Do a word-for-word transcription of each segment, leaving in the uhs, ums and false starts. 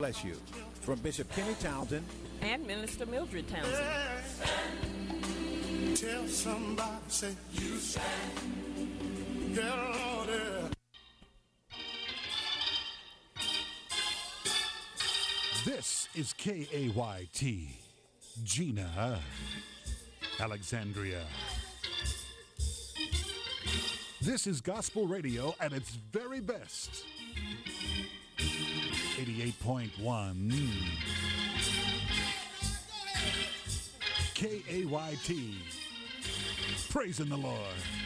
Bless you. From Bishop Kenny Townsend and Minister Mildred Townsend. Tell somebody, say, you stand. Yeah, Lord, yeah. This is K A Y T, Gina, Alexandria. This is gospel radio at its very best. eighty-eight point one K A Y T, praising the Lord.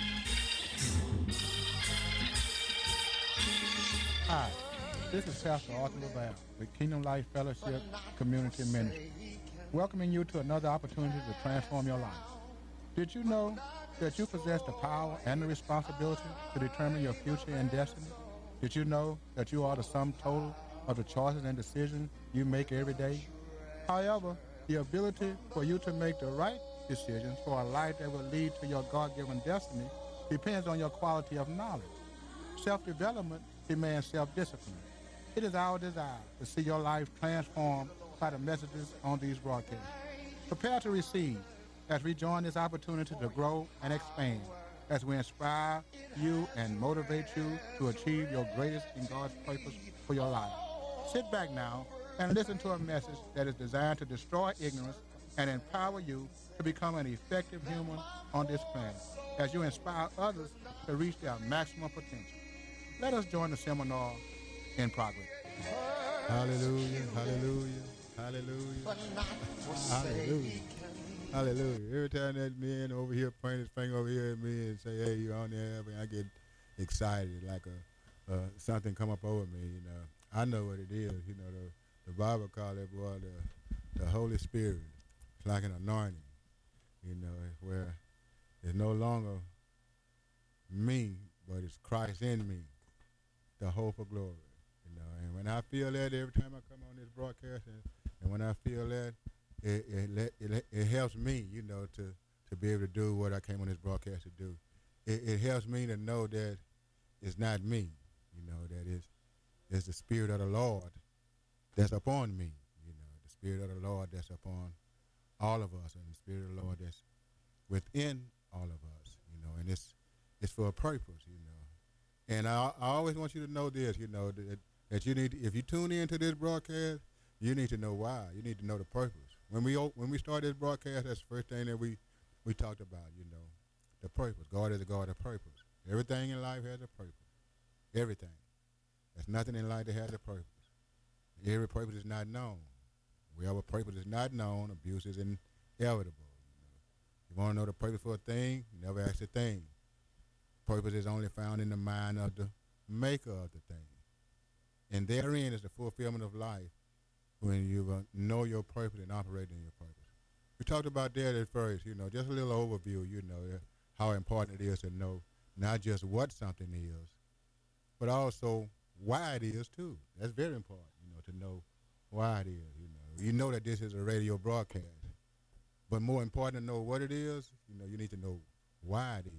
Hi, this is Pastor Arthur LaValle with Kingdom Life Fellowship Community Ministry, welcoming you to another opportunity to transform your life. Did you know that you possess the power and the responsibility to determine your future and destiny? Did you know that you are the sum total of the choices and decisions you make every day? However, the ability for you to make the right decisions for a life that will lead to your God-given destiny depends on your quality of knowledge. Self-development demands self-discipline. It is our desire to see your life transformed by the messages on these broadcasts. Prepare to receive as we join this opportunity to grow and expand, as we inspire you and motivate you to achieve your greatest in God's purpose for your life. Sit back now and listen to a message that is designed to destroy ignorance and empower you to become an effective human on this planet, as you inspire others to reach their maximum potential. Let us join the seminar in progress. Hallelujah, hallelujah, hallelujah, hallelujah, hallelujah. Every time that man over here pointing his finger over here at me and say, hey, you're on there, I get excited, like a uh, something come up over me, you know. I know what it is, you know, the, the Bible called it, boy, the, the Holy Spirit. It's like an anointing, you know, where it's no longer me, but it's Christ in me, the hope of glory, you know. And when I feel that every time I come on this broadcast, and, and when I feel that, it it, let, it it helps me, you know, to, to be able to do what I came on this broadcast to do. It, it helps me to know that it's not me, you know, that it's, it's the Spirit of the Lord that's upon me, you know, the Spirit of the Lord that's upon all of us, and the Spirit of the Lord that's within all of us, you know, and it's it's for a purpose, you know. And I, I always want you to know this, you know, that, that you need to, if you tune into this broadcast, you need to know why. You need to know the purpose. When we when we start this broadcast, that's the first thing that we, we talked about, you know, the purpose. God is a God of purpose. Everything in life has a purpose. Everything. There's nothing in life that has a purpose. Every purpose is not known. Wherever purpose is not known, abuse is inevitable. You know. You want to know the purpose for a thing, you never ask the thing. Purpose is only found in the mind of the maker of the thing. And therein is the fulfillment of life when you uh, know your purpose and operate in your purpose. We talked about that at first, you know, just a little overview, you know, uh, how important it is to know not just what something is, but also why it is too. That's very important, you know, to know why it is, you know. You know that this is a radio broadcast, but more important to know what it is, you know, you need to know why it is.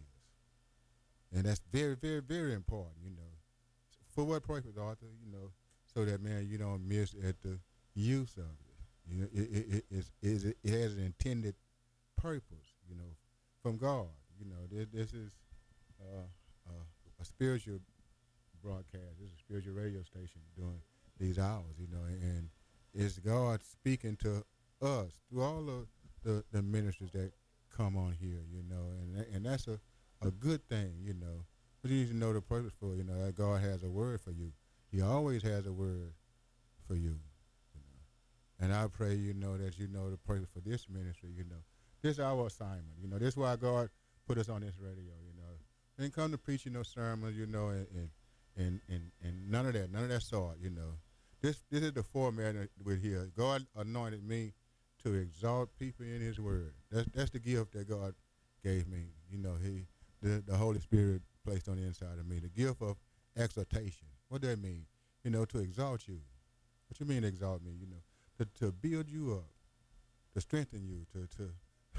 And that's very, very, very important, you know. For what purpose, Arthur? You know, so that, man, you don't miss at the use of it. You know, it, it, it, it's, it's, it has an intended purpose, you know, from God. You know, this, this is uh, uh, a spiritual broadcast. This is a spiritual radio station during these hours, you know, and it's God speaking to us through all of the, the ministers that come on here, you know, and and that's a, a good thing, you know. But you need to know the purpose for, you know, that God has a word for you. He always has a word for you, you know. And I pray, you know, that you know the purpose for this ministry, you know. This is our assignment, you know. This is why God put us on this radio, you know. Ain't come to preach, you know, sermons, you know, and, and And, and and none of that, none of that sort, you know. This this is the format with here. God anointed me to exalt people in His Word. That's that's the gift that God gave me. You know, He the the Holy Spirit placed on the inside of me. The gift of exaltation. What does that mean? You know, to exalt you. What you mean exalt me? You know, to to build you up, to strengthen you, to to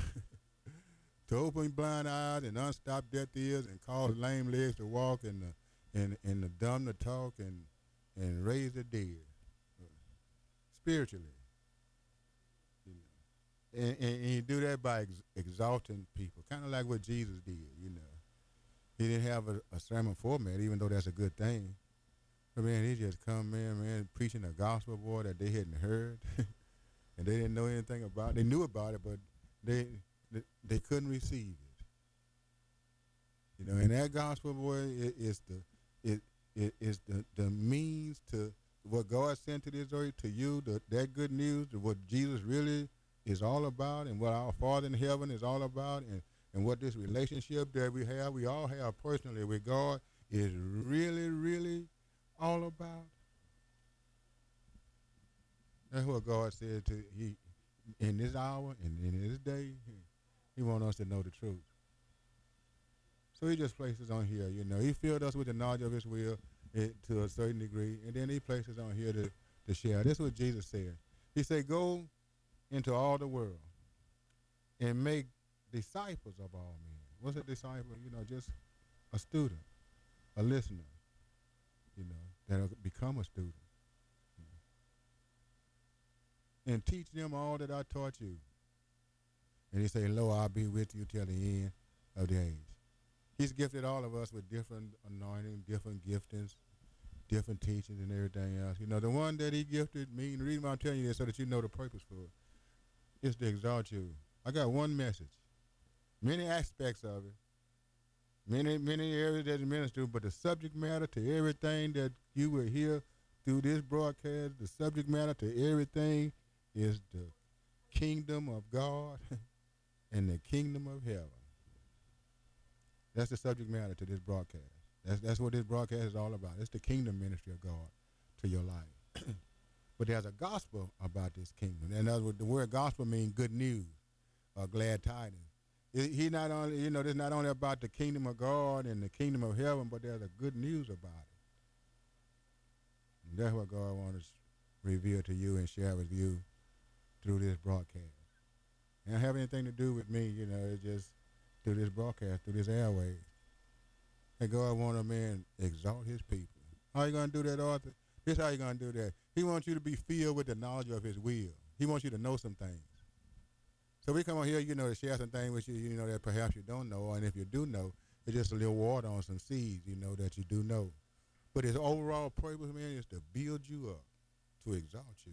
to open blind eyes and unstop deaf ears and cause lame legs to walk and the and and the dumb to talk and and raise the dead. spiritually. You know, and, and, and you do that by ex- exalting people, kind of like what Jesus did. You know, he didn't have a, a sermon format, even though that's a good thing. But man, he just come in, man, preaching a gospel, boy, that they hadn't heard, and they didn't know anything about. They knew about it, but they they, they couldn't receive it. You know, and that gospel, boy, it, is the it it is the, the means to what God sent to this earth to you. The, that good news, to what Jesus really is all about, and what our Father in heaven is all about, and and what this relationship that we have, we all have personally with God, is really, really all about. That's what God said to he in this hour and in this day. He, he wants us to know the truth. So he just places on here, you know. He filled us with the knowledge of his will it, to a certain degree, and then he places on here to, to share. This is what Jesus said. He said, go into all the world and make disciples of all men. What's a disciple? You know, just a student, a listener, you know, that'll become a student. You know. And teach them all that I taught you. And he said, lo, I'll be with you till the end of the age. He's gifted all of us with different anointing, different giftings, different teachings and everything else. You know, the one that he gifted me, and the reason why I'm telling you this so that you know the purpose for it, is to exalt you. I got one message. Many aspects of it, many, many areas that you minister, but the subject matter to everything that you will hear through this broadcast, the subject matter to everything is the kingdom of God and the kingdom of heaven. That's the subject matter to this broadcast. That's that's what this broadcast is all about. It's the kingdom ministry of God to your life. But there's a gospel about this kingdom. And that's what the word gospel means good news or glad tidings. It, he not only, you know, this not only about the kingdom of God and the kingdom of heaven, but there's a good news about it. And that's what God wants to reveal to you and share with you through this broadcast. It don't have anything to do with me, you know, it's just through this broadcast, through this airways. And God wants a man exalt his people. How you going to do that, Arthur? This is how you going to do that. He wants you to be filled with the knowledge of his will. He wants you to know some things. So we come on here, you know, to share some things with you, you know, that perhaps you don't know. And if you do know, it's just a little water on some seeds, you know, that you do know. But his overall purpose, man, is to build you up, to exalt you.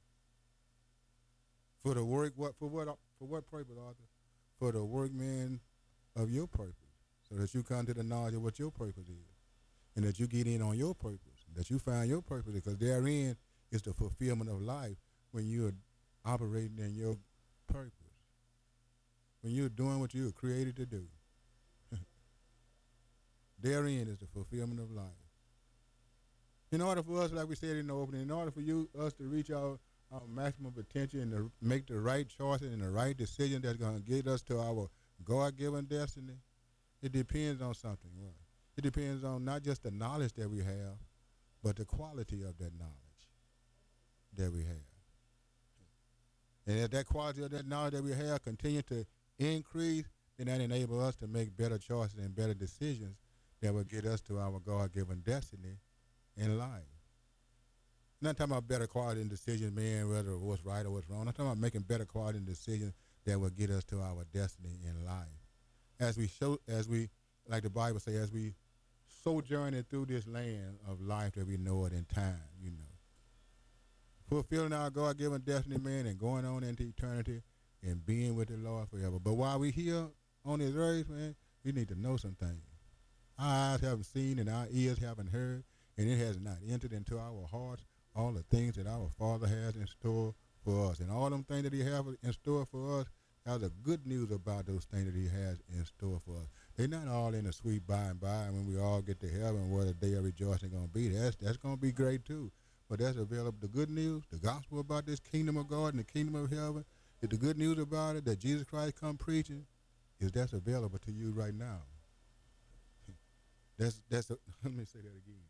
For the work, what for what for what purpose, Arthur? For the workman of your purpose, so that you come to the knowledge of what your purpose is, and that you get in on your purpose, that you find your purpose, because therein is the fulfillment of life when you're operating in your purpose, when you're doing what you were created to do. Therein is the fulfillment of life. In order for us, like we said in the opening, in order for you, us to reach our, our maximum potential and to make the right choices and the right decision that's going to get us to our God-given destiny, it depends on something. Right? It depends on not just the knowledge that we have, but the quality of that knowledge that we have. And as that quality of that knowledge that we have continue to increase, then that enables us to make better choices and better decisions that will get us to our God-given destiny in life. I'm not talking about better quality in decisions, man, whether what's right or what's wrong. I'm talking about making better quality in decisions that will get us to our destiny in life. As we show, as we, like the Bible says, as we sojourning through this land of life that we know it in time, you know. Fulfilling our God-given destiny, man, and going on into eternity and being with the Lord forever. But while we here on this earth, man, we need to know some things. Our eyes haven't seen and our ears haven't heard, and it has not entered into our hearts all the things that our Father has in store for us. And all them things that he has in store for us, there's a good news about those things that he has in store for us. They're not all in a sweet by and by, and when we all get to heaven, what a day of rejoicing going to be. That's, that's going to be great too. But that's available. The good news, the gospel about this kingdom of God and the kingdom of heaven, is the good news about it that Jesus Christ come preaching, is that's available to you right now. That's that's a, let me say that again.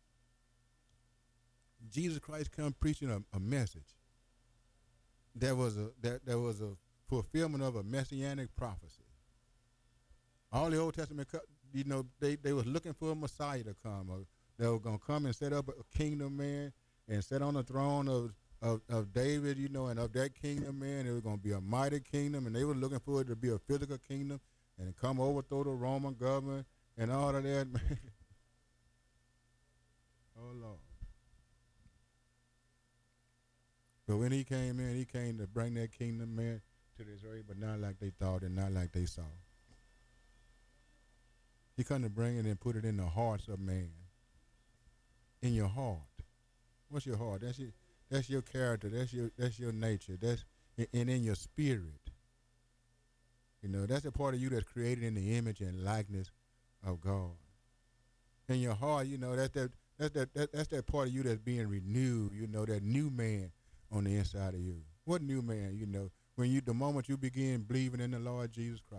Jesus Christ come preaching a, a message. That was a that that was a fulfillment of a messianic prophecy. All the Old Testament, you know, they, they was looking for a Messiah to come. Or they were gonna come and set up a kingdom, man, and sit on the throne of of, of David, you know, and of that kingdom, man. It was going to be a mighty kingdom, and they were looking for it to be a physical kingdom and come overthrow the Roman government and all of that, man. Oh, Lord. But when he came in, he came to bring that kingdom, man, to this earth, but not like they thought and not like they saw. He come to bring it and put it in the hearts of man. In your heart. What's your heart? That's your, that's your character. That's your that's your nature. That's and in your spirit. You know, that's a part of you that's created in the image and likeness of God. In your heart, you know, that's that that's that, that that's that part of you that's being renewed, you know, that new man on the inside of you. What new man, you know, when you the moment you begin believing in the Lord Jesus Christ.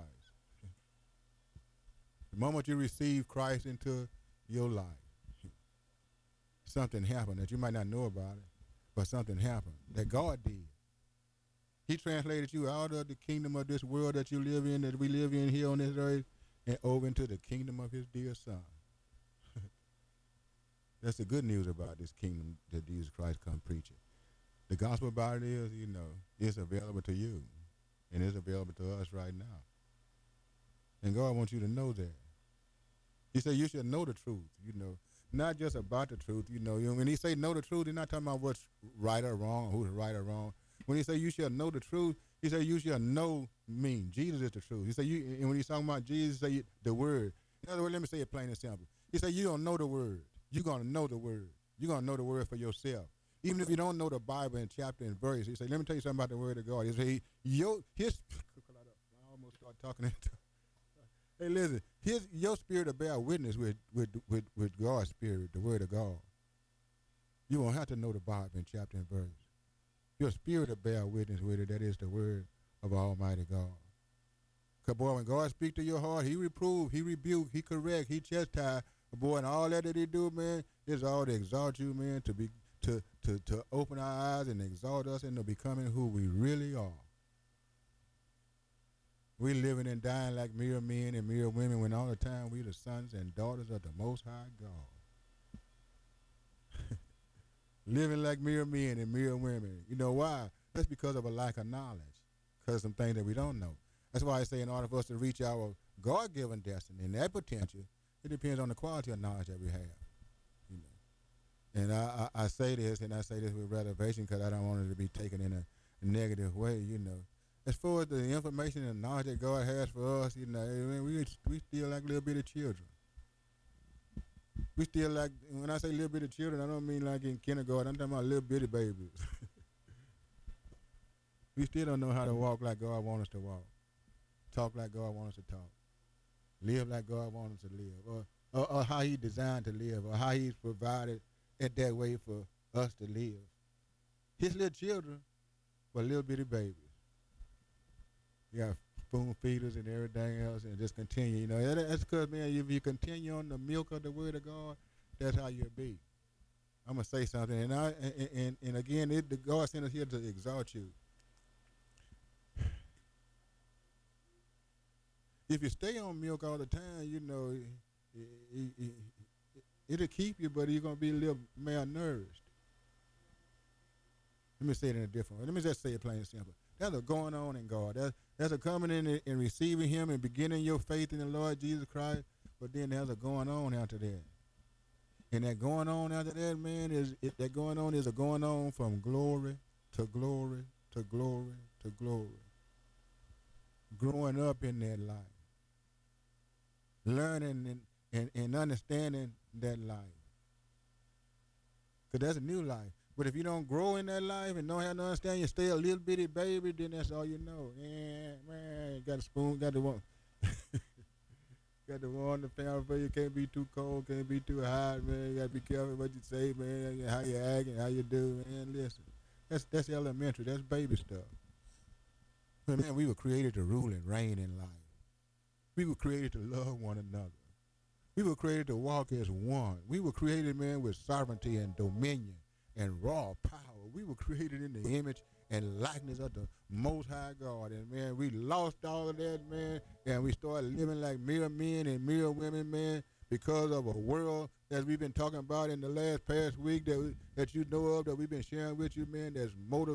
The moment you receive Christ into your life, something happened that you might not know about it, but something happened that God did. He translated you out of the kingdom of this world that you live in, that we live in here on this earth, and over into the kingdom of his dear son. That's the good news about this kingdom that Jesus Christ come preaching. The gospel about it is, you know, it's available to you, and it's available to us right now. And God wants you to know that. He said you should know the truth, you know, not just about the truth, you know. When he say know the truth, he's not talking about what's right or wrong, who's right or wrong. When he say you shall know the truth, he said you shall know me. Jesus is the truth. He said you, and when he's talking about Jesus, he say the word. In other words, let me say it plain and simple. He said you don't know the word. You're going to know the word. You're going to know the word for yourself. Even if you don't know the Bible in chapter and verse, he said, let me tell you something about the word of God. He said, your, his, I almost started talking into Hey, listen, his, your spirit will bear witness with, with, with, with God's spirit, the word of God. You won't have to know the Bible in chapter and verse. Your spirit will bear witness with it. That is the word of Almighty God. Because, boy, when God speaks to your heart, he reprove, he rebuke, he correct, he chastise. Boy, and all that that he do, man, is all to exalt you, man, to be to, to, to open our eyes and exalt us into becoming who we really are. We living and dying like mere men and mere women when all the time we the sons and daughters of the Most High God. Living like mere men and mere women. You know why? That's because of a lack of knowledge. Because of some things that we don't know. That's why I say in order for us to reach our God-given destiny and that potential, it depends on the quality of knowledge that we have. You know. And I, I, I say this, and I say this with reservation because I don't want it to be taken in a negative way, you know. As far as the information and knowledge that God has for us, you know, we we still like little bitty children. We still like, when I say little bitty children, I don't mean like in kindergarten. I'm talking about little bitty babies. We still don't know how to walk like God wants us to walk, talk like God wants us to talk, live like God wants us to live, or, or, or how he designed to live, or how he's provided it that way for us to live. His little children were little bitty babies. You got spoon feeders and everything else, and just continue. You know, that's because, man, if you continue on the milk of the word of God, that's how you'll be. I'm gonna say something, and I and and, and again, it, the God sent us here to exalt you. If you stay on milk all the time, you know, it, it, it, it'll keep you, but you're gonna be a little malnourished. Let me say it in a different way. Let me just say it plain and simple. That's a going on in God. That's, that's a coming in and receiving him and beginning your faith in the Lord Jesus Christ. But then there's a going on after that. And that going on after that, man, is it, that going on is a going on from glory to glory to glory to glory. Growing up in that life. Learning and, and, and understanding that life. Because that's a new life. But if you don't grow in that life and don't have no understanding, you stay a little bitty baby, then that's all you know. Yeah, man, got a spoon, got the one. Got the one the family for you. Can't be too cold, can't be too hot, man. You got to be careful what you say, man, how you act and how you do, man. Listen, that's that's elementary. That's baby stuff. But, man, we were created to rule and reign in life. We were created to love one another. We were created to walk as one. We were created, man, with sovereignty and dominion and raw power. We were created in the image and likeness of the Most High God. And, man, we lost all of that, man, and we started living like mere men and mere women, man, because of a world that we've been talking about in the last past week that we, that you know of, that we've been sharing with you, man, that's motivated